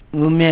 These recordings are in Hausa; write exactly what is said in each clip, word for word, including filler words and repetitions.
ume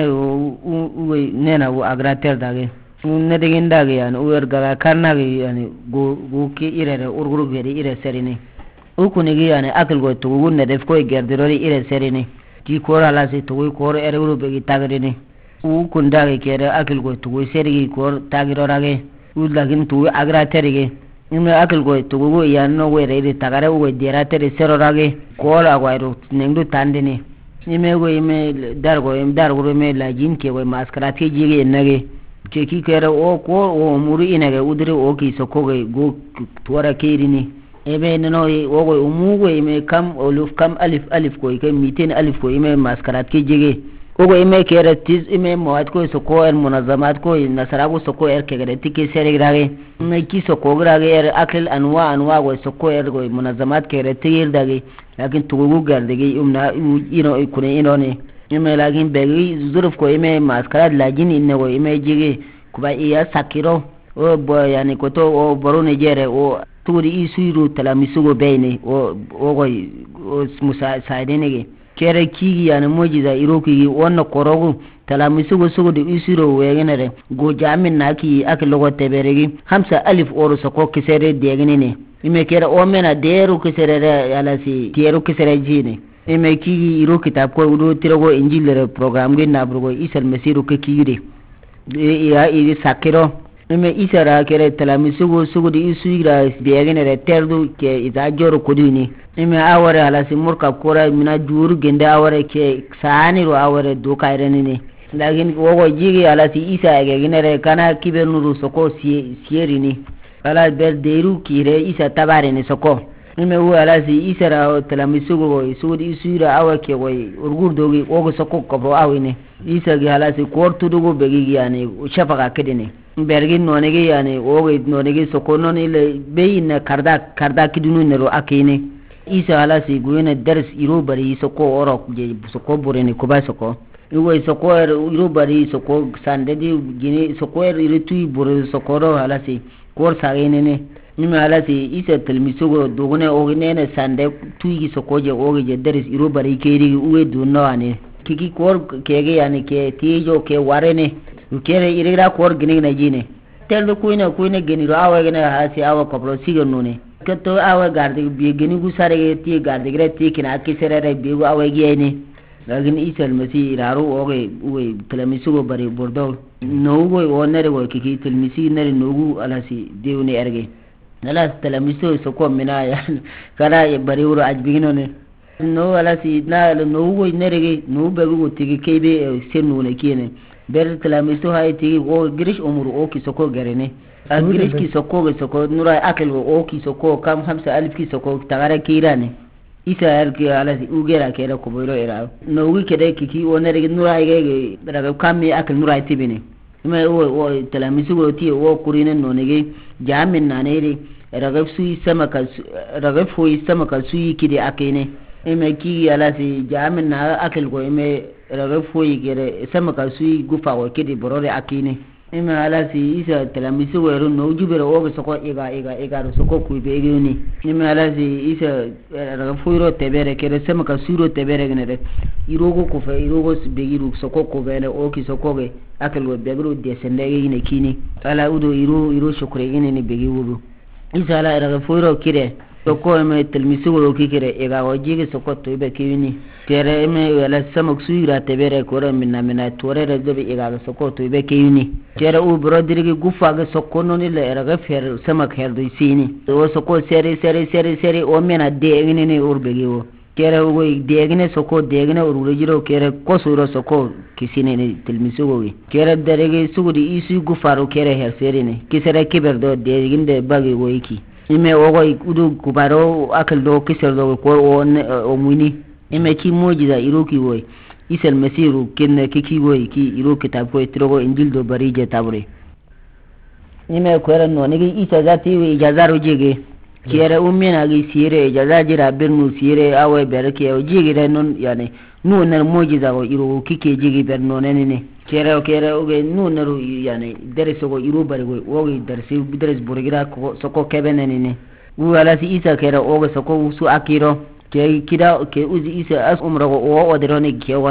u nena u agrater dage ne digin dage yani u erga karna ge yani go go ki irere urguru geri ire serini u kunigi yani akil go to gunne def ko gerdirori ire serini ti ko ala se to ko ere uru be tagrini u kun dage kere akil go to serigi ko tagiro rage u lagin to agrater ge ime akil go to go yani no were ire tagare u dira tere sero rage ko la go nendu tandini ime go ime dar go ime dar go ime la jin ke go maskarati jige nage ke ki kere o ko o muri inage udire o ki soko go tuara kirini ebe no o go umu go ime kam oluf kam alif alif ko ke miten alif ko ime maskarati jige o go ime kere tiz ime mawat ko soko er munazamat ko nasara go soko er ke gare tike sere grage ime ki soko grage er akil anwa anwa go soko er go munazamat kere tigir dage lakin tugu gardegi umna ino ikune ino ne ime lakin begi zuruf ko ime maskara lagin inne go ime jige kuba iya sakiro o bo yani koto o borone jere o turi isuiru talamisugo beine o o go musa saidene kere kigi yani mojiza iroki wonna korogu talamisugo sugo de isiro wegenere go jamin naki aklogo teberegi hamsa alif oro soko kisere degenene ime kere o mena deru kisere yala si deru kisere jine ime kigi iro kitab ko udo tirogo injilere program ge nabrugo isal mesiru ke kigide e ya iri sakiro ime isara kere talamisugo sugo de isuira degenere terdu ke ida joro kodini ime aware ala si murka kora mina juru gende aware ke saani ro aware do kairenene lakin wogo jigi ala si isa ge ginere kana kibernuru soko si sierini ala ber deru kire isa tabare ne soko ime wo ala si isa ra talamisugo go sudi isura awake go urgur dogi wogo soko ko awine isa ge ala si kortu dugo begi yani shafaka kedene bergin nonege yani wogo nonege soko non ile beyin karda karda kidunu ne ro akine isa ala si guyene ders iro bari soko oro je soko burene kuba soko iwo soko iro bari soko sande di gine soko iro tui buru soko ro ala si kor sagene ne nima ala si isa telmisugo dogone ogene ne sande tui soko je oge je ders iro bari keri uwe dunno ane kiki kor kege yani ke tijo ke warene ukere irira kor gine na jine telde kuina kuina geniro awa gene hasi awa kopro sigo nune kato awa garde bi geni gusare ti garde gre ti kina kisere bi awa giene lagin isal masi iraru oge uwe telemisugo bari bordo nogo wonere go kiki telemisi nere nogu alasi deuni erge nala telemiso soko mina ya kara bari uro ajbigino ne no alasi na nogo nere no begu tigi kebe senu ne kine ber telemiso hay tigi o grish umuru o ki soko garene agirish ki soko ge soko nura akil o ki soko kam hamsa alif ki soko tagara kirane isa er ki ala ugera kera ko boyro era no wi kede kiki onere ge nura ge daga kammi akil nura tibini me o o telamisu go ti o kurine no nege jamin nanere raga sui sama ka raga foi sama ka sui kide akene me ki ala si jamin na akil go me raga foi gere sama ka sui gufa go kide borore akene ime ala si isa telamisu wero no jubere o soko ega ega ega ro soko ku be geni ime ala si isa raga fuiro tebere kere sema ka suro tebere gnere irogo ko fe irogo begiru soko ko bene o ki soko ge akelo begru de sendege ne kini ala udo iro iro shukre gene ne begi wudu isa ala raga fuiro kire soko me telmisu wero kire ega o jige soko to be kini kere ime wala sama suira tebere ko ra minna minna tore re dobe ega soko to be kini kere u brodirigi gufa ga soko non ile raga fer sama kher do sini o soko sere sere sere sere o mena de ngene ne urbegi o kere o de ngene soko de ngene urujiro kere ko suro soko kisine ne telmisu go kere derege sugudi isu gufa ro kere her sere ne kisere kiber do de ginde bagi go iki ime ogo udu kubaro akal do kiser do ko o muni ime ki mojiza iroki woy isel mesiru kenne kiki woy ki iro kitab ko tirogo injil do barije tabre ime ko ran no nigi isa zati wi ijazaru jige kere ummina gi sire ijazajira bernu sire awe berke o jige non yani nu nar mojiza go iro kike jige berno nenene kere kere oge nu naru yani dereso go iro bari go oge dersi deres burgira ko soko kebenenene wala si isa kere oge soko su akiro ke kida ke uzi isa as umra go o oderoni ke wore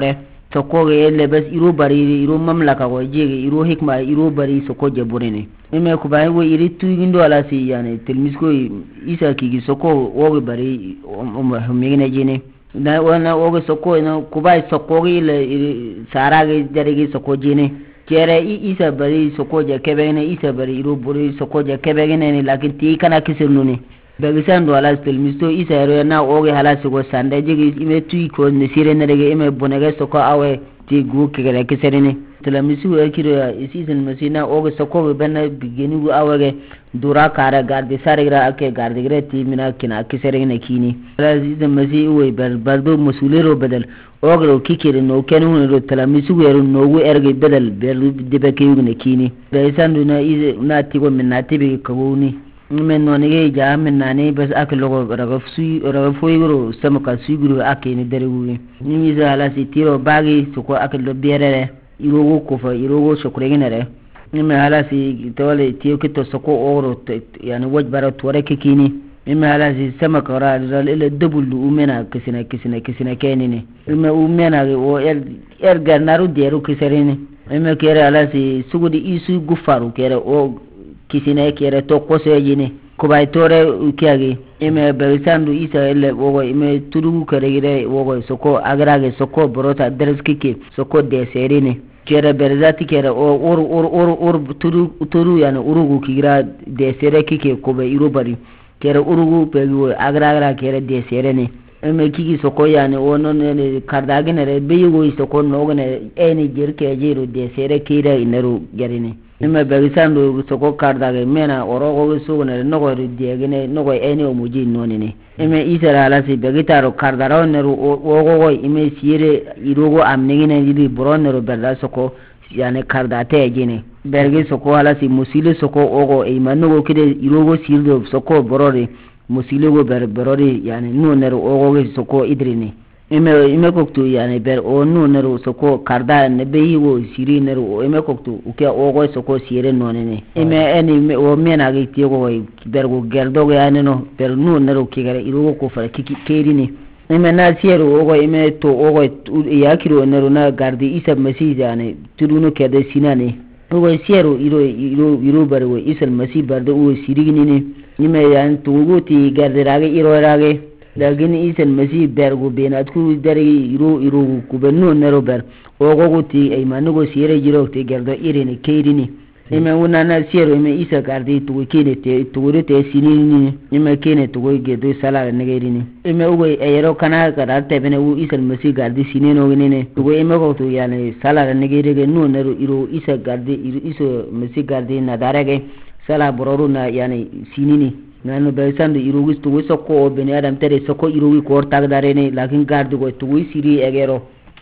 soko ge elle bas iro bari iro mamlaka ko jege iro hikma iro bari soko je burene ime ku bai wo iri tuigindo ala si yani telmisko isa kigi soko wo bari o migine jene na wana wo soko no ku bai soko ge le sarage jarege soko jene kere isa bari soko je kebene isa bari iro buri soko je kebene ne lakin ti kana kisirnune bagisan do ala telmisto isa ero na wo ge halasi go sande jege ime tui ko ne sire ne rege ime bonege soko awe ti gu kere kiserene telmisu e kiro ya isizen masina o ge soko benna bigeni gu awege dura kara garde sarigra ake garde gre ti mina kina kiserene kini isizen masi we ber bardo musulero badal o ge kikire no kenu ro telmisu ero no gu erge badal ber dibe kiyune kini daisan duna ize na ti go minna tibi kawuni men no ne ja men nane bas ak logo raga sui raga foigro samaka suigro ake ni derewu ni mi za ala si tiro bagi suko ak lo bierere irogo ko fa irogo sokreginere ni me ala si tole tiyo kito soko oro yani wajbara tore kikini ni me ala si samaka ra ile double umena kisina kisina kisina kenini me umena o er er garnaru deru kisereni me kere ala si sugudi isu gufaru kere o kisine kere to kosejini kubai tore ukiagi ime berisandu isa ele wogo ime turugu karegire wogo soko agrage soko borota dereskike soko de serine kere berzati kere o or or or or turu turu yani urugu kigira de sere kike kobe irobari kere urugu pegu agragra kere de serene ime kiki soko yani wono ne kardagene re beyugo soko nogene eni jirke jiru de sere kira ineru gerine ime begisandu soko kardage mena orogo sugone nogo diegene nogo eni omuji nonini ime isera alasi begitaro kardaro neru ogogo ime sire irogo amnegine didi bronero berda soko yani kardate jine bergi soko alasi musile soko ogo e manugo kide irogo sirdo soko borori musile go ber borori yani nonero ogogo soko idrini ime ime koktu yani ber o no nero soko karda ne beyigo siri nero ime koktu uke ogo soko sire nonene ime eni o mena gi tiego bergo gerdo yani no ber no nero kigere irugo ko fara kiki kerini ime na siero ogo ime to ogo yakiro nero na gardi isa masi yani tuduno kede sinane ogo siero iro iro iro bergo isa masi bardo o sirigini ni ime yani tuguti garde rage iro rage lagini isen masi bergo benat ku dergi iro iro ku benno nero ber ogo guti ay manugo sire jiro te gerdo irene keirini ime una na siero ime isa gardi tu kene te tu te sinini ime kene tu gedo sala negerini ime ugo ayero kana kada te bene u isen masi gardi sineno ginene tu ime ko tu yani sala negerege no nero iro isa gardi iro iso masi gardi na darege sala bororu na yani sinini nanu besandu irugi tuwi sokko beni adam tere sokko irugi kor tagdarene lakin gardu go tuwi siri egero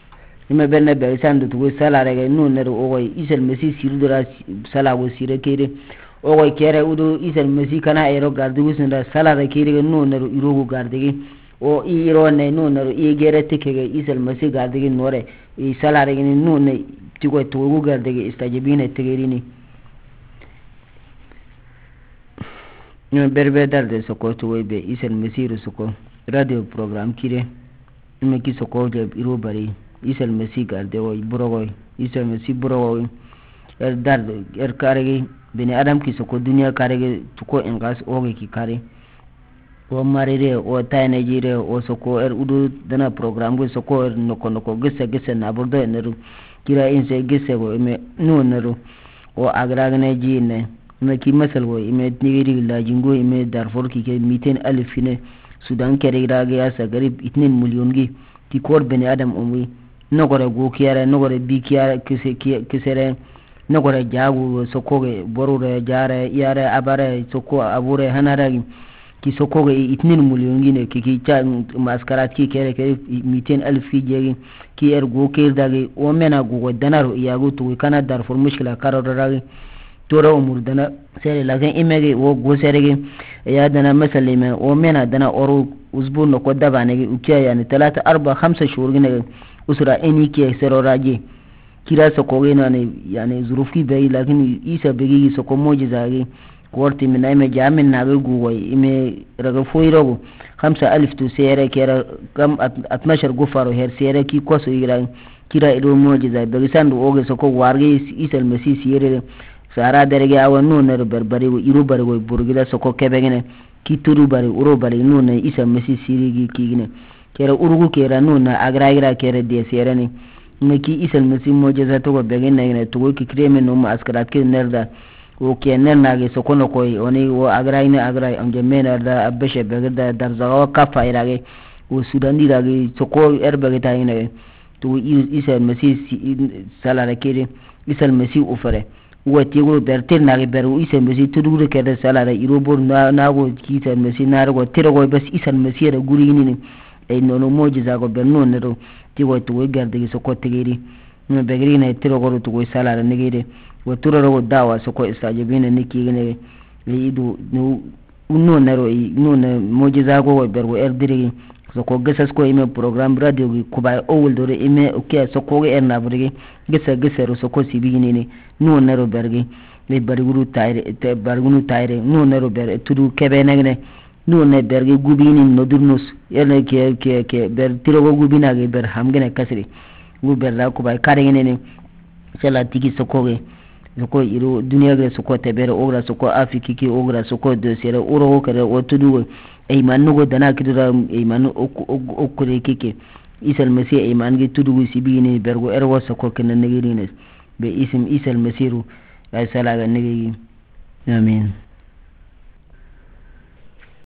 ime benne besandu tuwi sala rege no neru ogo isel mesi sirdura sala go sire kere ogo kere udu isel mesi kana ero gardu gusunda sala re kere no neru irugu gardigi o iro ne no neru i gere tikege isel mesi gardigi nore i sala rege no ne tigo tuwi gardigi istajibine tegerini ñu berbe darde soko to webe isel mesiru soko radio program kire me ki soko je iro bari isel mesi garde o burogo isel mesi burogo er darde er karegi bini adam ki soko dunia karegi tuko engas oge ki kare o marire o tayne jire o soko er udu dana program go soko er noko noko gese gese na burdo eneru kira inse gese go me no neru o agragne jine me ki masal wo ime nigeri la jingo ime darfor ki ke miten alifine sudan kere rage ya sagarib itnen milyon gi ti kor beni adam umwi nogore go kiyara nogore bi kiyara kise kisere nogore jagu sokoge borure jare yare abare soko abure hanaragi ki sokoge itnen milyon gi ne ki ki cha maskarat ki kere ke miten alif ki jegi ki er go kirdagi o mena go danaro yago to kana darfor mushkila karoragi tora umur dana sere lakin imege wo go serege ya dana masalime o mena dana oru uzbun no kodda banege ukiya yani talata arba khamsa shhur gine usra eni ke seroraje kira so ko gina ne yani zurufki bai lakin isa begi so ko mojiza ge korti min ay me jamin na ga gugoy ime raga foyrogo khamsa alif to sere kera kam atmashar gufaro her sere ki koso ira kira ido mojiza be sandu oge soko warge isal mesi sire sara derege awan no ner berbari wo iru bari wo burgida soko kebegene ki turu bari uro bari no ne isal mesi sirigi kigine kera urugu kera no na agraira kera de sere ne me ki isal mesi mojiza to begene ne to ki kreme no ma askarat ke nerda o ke nerna ge soko no koy oni wo agraine agrai anje mena da abeshe begda darzawa kafa irage o sudandi rage soko erbe ta ine to isal mesi salara kere isal mesi ufare wati go bertir na ge beru isal mesi tudure kede salara irobor na nago kisal mesi nargo tirago bas isal mesi da guri ni e nono mojiza go benno nero tigo to garde soko tigiri no begri na tirago to go salara negere wo turaro dawa soko istajibina niki ne idu no unno nero no ne mojiza go bergo erdiri soko gesas ko ime program radio gi kuba owul dore ime oke soko ge erna burge gesa gesero soko sibini ne no nero berge le barguru tayre te bargunu tayre no nero ber tudu kebe negne no ne berge gubini no durnus ene ke ke ke ber tirogo gubina ge ber hamgene kasri gu ber la kuba kare ne sala tigi soko ge soko iro duniya ge soko tebere ogra soko afiki ki ogra soko de sere uro kare otudu e manugo dana kidura e manu okure kike isal mesi e mangi tudu sibini bergo erwo soko kenan negirines be isim isal mesiru ay sala ga negi amin.